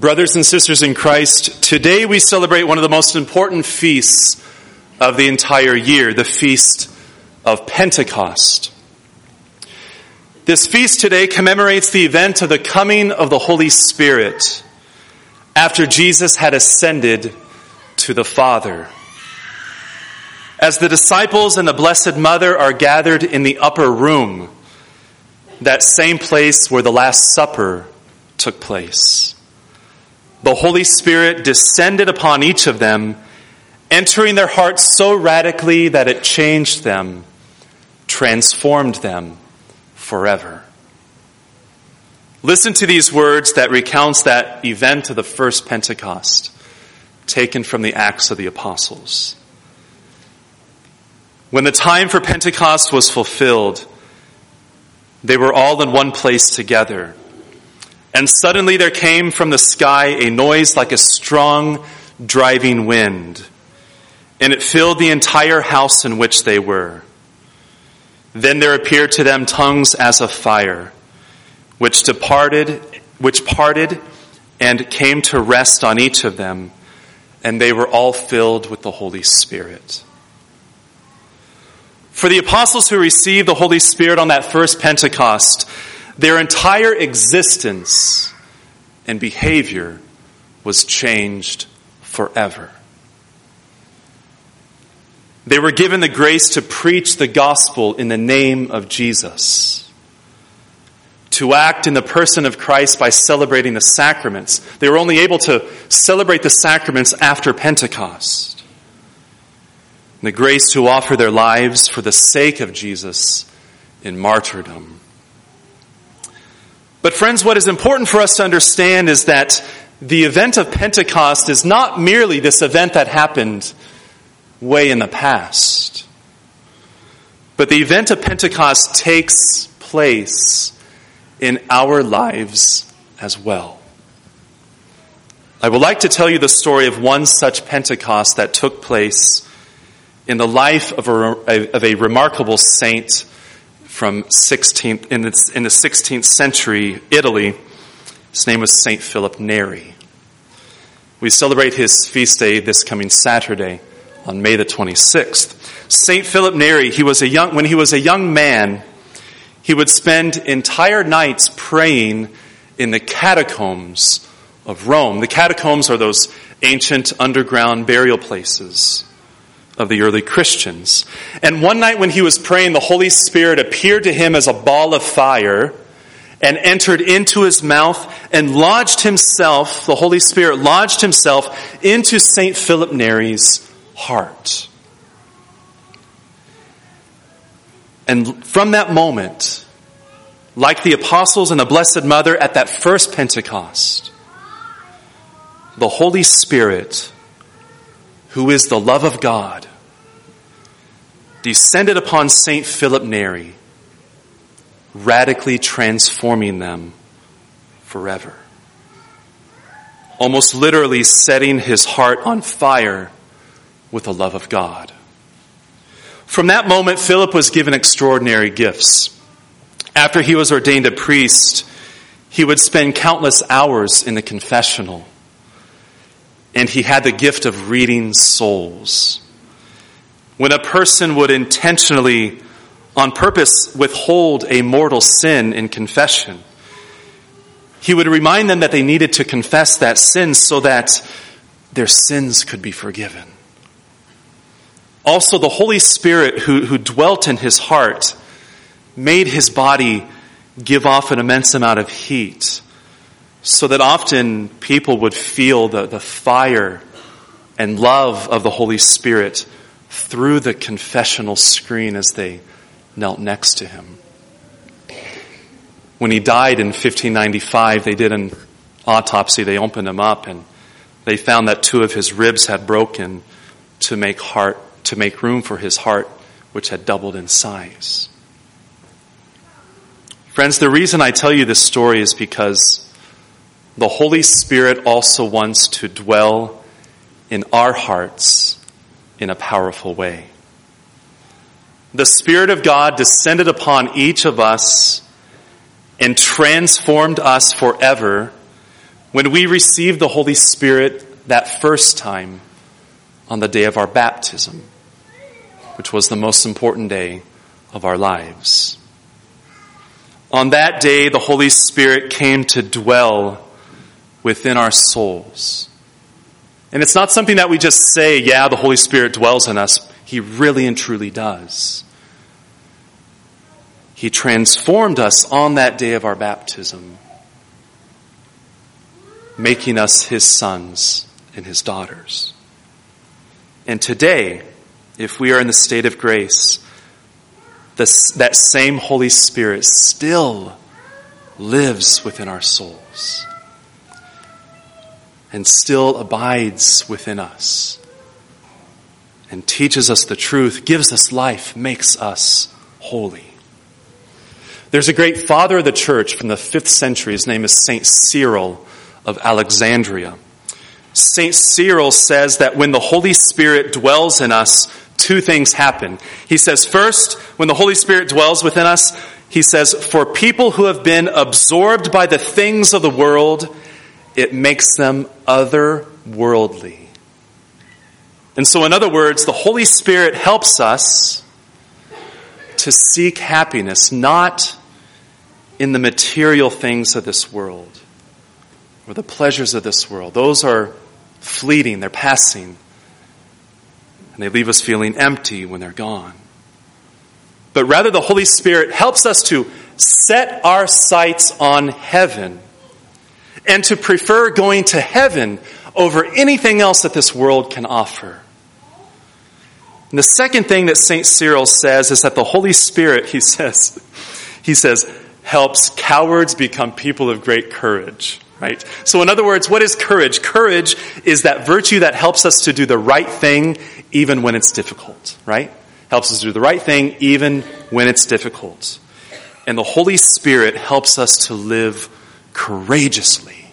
Brothers and sisters in Christ, today we celebrate one of the most important feasts of the entire year, the Feast of Pentecost. This feast today commemorates the event of the coming of the Holy Spirit after Jesus had ascended to the Father. As the disciples and the Blessed Mother are gathered in the upper room, that same place where the Last Supper took place, the Holy Spirit descended upon each of them, entering their hearts so radically that it changed them, transformed them forever. Listen to these words that recounts that event of the first Pentecost, taken from the Acts of the Apostles. When the time for Pentecost was fulfilled, they were all in one place together. And suddenly there came from the sky a noise like a strong driving wind, and it filled the entire house in which they were. Then there appeared to them tongues as of fire, which parted and came to rest on each of them, and they were all filled with the Holy Spirit. For the apostles who received the Holy Spirit on that first Pentecost, their entire existence and behavior was changed forever. They were given the grace to preach the gospel in the name of Jesus, to act in the person of Christ by celebrating the sacraments. They were only able to celebrate the sacraments after Pentecost. The grace to offer their lives for the sake of Jesus in martyrdom. But friends, what is important for us to understand is that the event of Pentecost is not merely this event that happened way in the past. But the event of Pentecost takes place in our lives as well. I would like to tell you the story of one such Pentecost that took place in the life of a remarkable saint from in the 16th century Italy. His name was Saint Philip Neri. We celebrate his feast day this coming Saturday on May the 26th. Saint Philip Neri, when he was a young man, he would spend entire nights praying in the catacombs of Rome. The catacombs are those ancient underground burial places of the early Christians. And one night when he was praying, the Holy Spirit appeared to him as a ball of fire and entered into his mouth and the Holy Spirit lodged himself into Saint Philip Neri's heart. And from that moment, like the apostles and the Blessed Mother at that first Pentecost, the Holy Spirit, who is the love of God, descended upon Saint Philip Neri, radically transforming them forever. Almost literally setting his heart on fire with the love of God. From that moment, Philip was given extraordinary gifts. After he was ordained a priest, he would spend countless hours in the confessional. And he had the gift of reading souls. When a person would intentionally, on purpose, withhold a mortal sin in confession, he would remind them that they needed to confess that sin so that their sins could be forgiven. Also, the Holy Spirit who dwelt in his heart made his body give off an immense amount of heat, so that often people would feel the fire and love of the Holy Spirit through the confessional screen as they knelt next to him. When he died in 1595, they did an autopsy. They opened him up and they found that 2 of his ribs had broken to make room for his heart, which had doubled in size. Friends, the reason I tell you this story is because the Holy Spirit also wants to dwell in our hearts in a powerful way. The Spirit of God descended upon each of us and transformed us forever when we received the Holy Spirit that first time on the day of our baptism, which was the most important day of our lives. On that day, the Holy Spirit came to dwell within our souls. And it's not something that we just say, yeah, the Holy Spirit dwells in us. He really and truly does. He transformed us on that day of our baptism, making us his sons and his daughters. And today, if we are in the state of grace, that same Holy Spirit still lives within our souls and still abides within us and teaches us the truth, gives us life, makes us holy. There's a great father of the church from the 5th century. His name is Saint Cyril of Alexandria. Saint Cyril says that when the Holy Spirit dwells in us, two things happen. He says, first, when the Holy Spirit dwells within us, he says, for people who have been absorbed by the things of the world, it makes them otherworldly. And so, in other words, the Holy Spirit helps us to seek happiness, not in the material things of this world or the pleasures of this world. Those are fleeting, they're passing, and they leave us feeling empty when they're gone. But rather, the Holy Spirit helps us to set our sights on heaven and to prefer going to heaven over anything else that this world can offer. And the second thing that St. Cyril says is that the Holy Spirit, he says, helps cowards become people of great courage. Right? So in other words, what is courage? Courage is that virtue that helps us to do the right thing even when it's difficult, right? Helps us do the right thing even when it's difficult. And the Holy Spirit helps us to live courageously.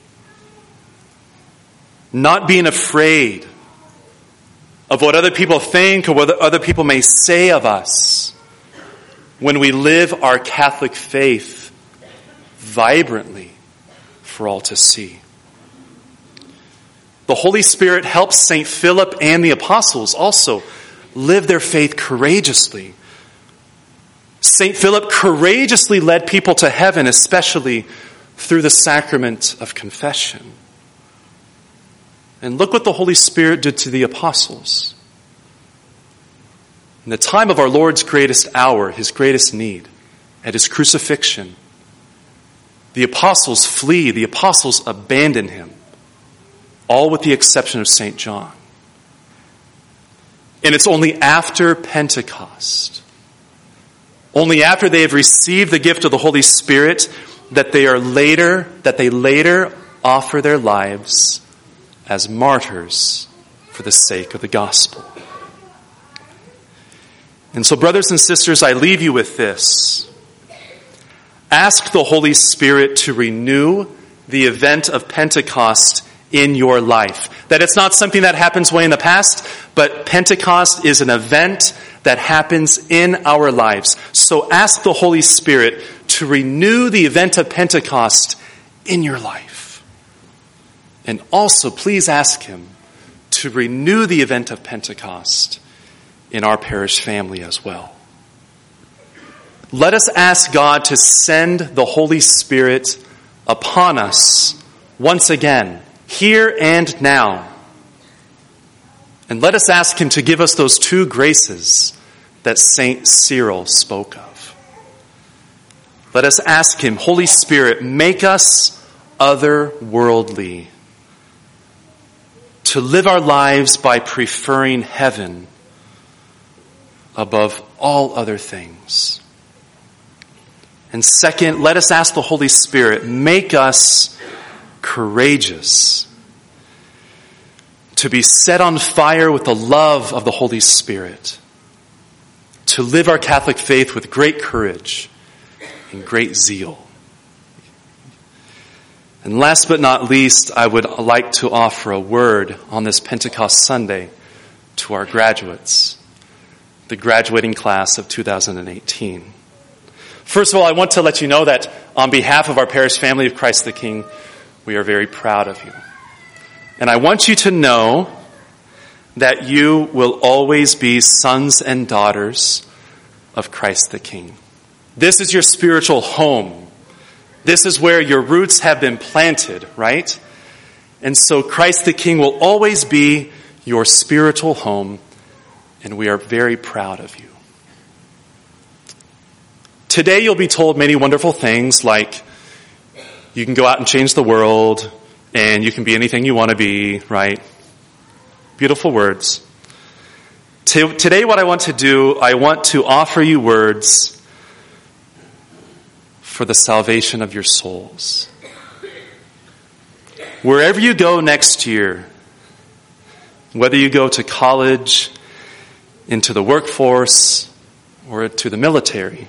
Not being afraid of what other people think or what other people may say of us when we live our Catholic faith vibrantly for all to see. The Holy Spirit helps St. Philip and the apostles also live their faith courageously. St. Philip courageously led people to heaven, especially through the sacrament of confession. And look what the Holy Spirit did to the apostles. In the time of our Lord's greatest hour, his greatest need, at his crucifixion, the apostles flee, the apostles abandon him, all with the exception of St. John. And it's only after Pentecost, only after they have received the gift of the Holy Spirit, that they later offer their lives as martyrs for the sake of the gospel. And so, brothers and sisters, I leave you with this. Ask the Holy Spirit to renew the event of Pentecost in your life. That it's not something that happens way in the past, but Pentecost is an event that happens in our lives. So ask the Holy Spirit to renew the event of Pentecost in your life. And also, please ask him to renew the event of Pentecost in our parish family as well. Let us ask God to send the Holy Spirit upon us once again, here and now. And let us ask him to give us those two graces that St. Cyril spoke of. Let us ask him, Holy Spirit, make us otherworldly, to live our lives by preferring heaven above all other things. And second, let us ask the Holy Spirit, make us courageous, to be set on fire with the love of the Holy Spirit, to live our Catholic faith with great courage and great zeal. And last but not least, I would like to offer a word on this Pentecost Sunday to our graduates, the graduating class of 2018. First of all, I want to let you know that on behalf of our parish family of Christ the King, We are very proud of you. And I want you to know that you will always be sons and daughters of Christ the King. This is your spiritual home. This is where your roots have been planted, right? And so Christ the King will always be your spiritual home, and we are very proud of you. Today you'll be told many wonderful things like you can go out and change the world, and you can be anything you want to be, right? Beautiful words. Today what I want to do, I want to offer you words for the salvation of your souls. Wherever you go next year, whether you go to college, into the workforce, or to the military,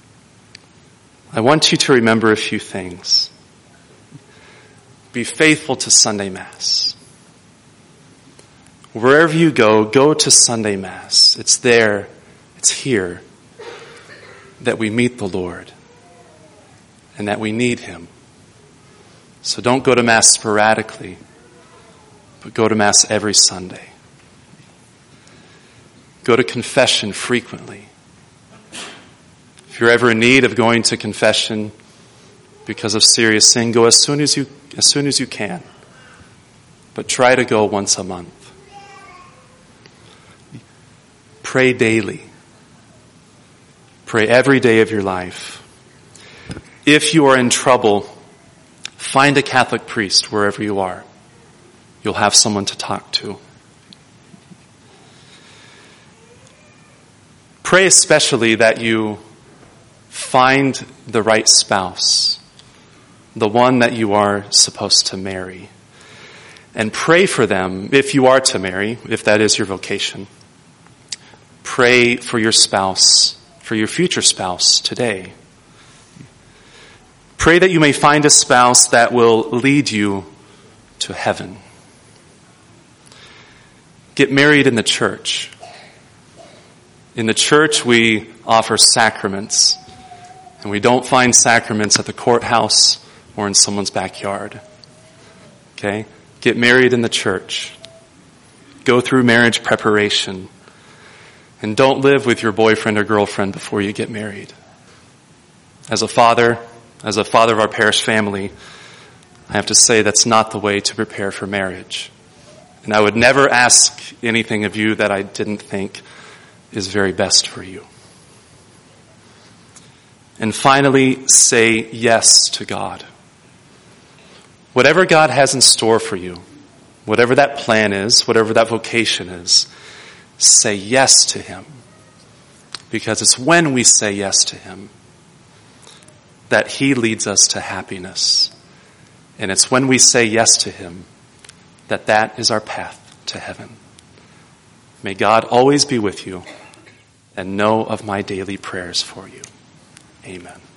I want you to remember a few things. Be faithful to Sunday Mass. Wherever you go, go to Sunday Mass. It's there, it's here, that we meet the Lord and that we need Him. So don't go to Mass sporadically, but go to Mass every Sunday. Go to confession frequently. If you're ever in need of going to confession because of serious sin, go as soon as you can. But try to go once a month. Pray daily. Pray every day of your life. If you are in trouble, find a Catholic priest wherever you are. You'll have someone to talk to. Pray especially that you find the right spouse, the one that you are supposed to marry. And pray for them if you are to marry, if that is your vocation. Pray for your spouse, for your future spouse today. Pray that you may find a spouse that will lead you to heaven. Get married in the church. In the church, we offer sacraments, and we don't find sacraments at the courthouse or in someone's backyard. Okay? Get married in the church. Go through marriage preparation. And don't live with your boyfriend or girlfriend before you get married. As a father of our parish family, I have to say that's not the way to prepare for marriage. And I would never ask anything of you that I didn't think is very best for you. And finally, say yes to God. Whatever God has in store for you, whatever that plan is, whatever that vocation is, say yes to Him. Because it's when we say yes to Him that He leads us to happiness. And it's when we say yes to Him that is our path to heaven. May God always be with you, and know of my daily prayers for you. Amen.